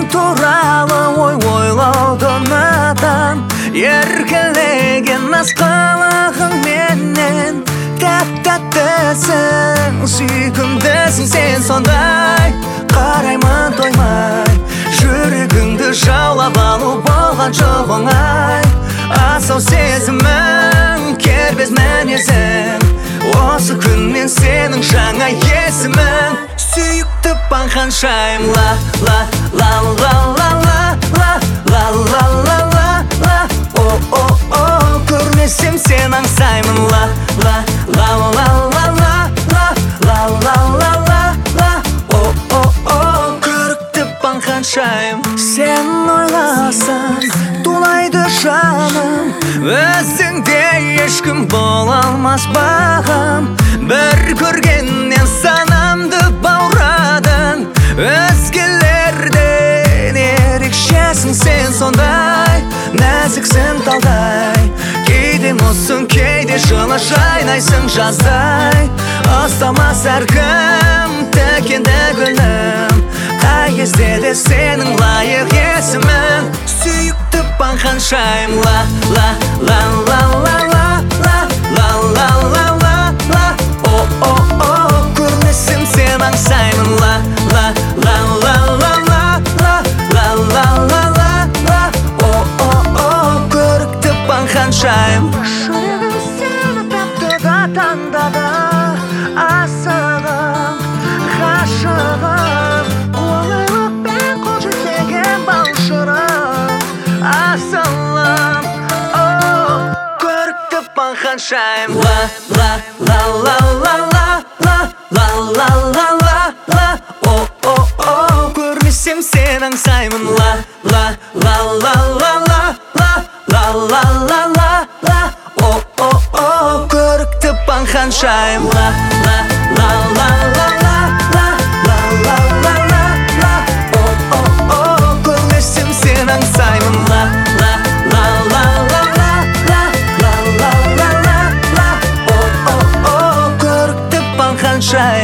туралы ойлауды ұнатам. Еркелеген асқалығың менен тәп-тәттісің, сүйкімдісің сен сондай. Қараймын тоймай, жүрегіңді жаулап алу болған жоқ оңай. Асау сезімің, кербез мінезің, осы күннен сенің жаңа есімің. Сүйікті ханшайым, ла ла ла ла ла ла ла ла ла ла ла ла. О, көрмесем сен аңсаймын, ла ла ла ла ла ла ла ла ла ла ла ла. О, көрікті ханшайым, сен ойласаң тулайды жаным. Өзіңде ешкім бола алмас бағым. Бір көргеннен санамды баурадың, өзгелерден ерекшесің сен сондай. Нәзіксің талдай, кейде мұзсың, кейде жылы жайнайсың жаздай. Ұстамас әркім тікенді гүлім, қай кезде де сенің лайық есімің. Сүйікті ханшайым, ла ла ла ла ла ла ла ла ла ла ла ла. О, көрмесем сен аңсаймын, ла ла ла ла ла ла ла ла ла ла ла ла. О, көрікті ханшайым. Жүрегім сені таптыға таңдады, асығым, ғашығым, оңайлықпен қол жетпеген баушырым, асылым. Көрікті ханшайым, ла ла ла ла ла ла ла ла ла ла ла ла. О, көрмесем сен аңсаймын, ла ла ла ла ла ла ла ла ла ла ла ла. О, көрікті ханшайым, ла ла ла ла ла ла ла ла ла ла ла ла. О, көрмесем сен аңсаймын, ла ла ла ла ла ла ла ла ла ла ла ла. О, көрікті ханшайым.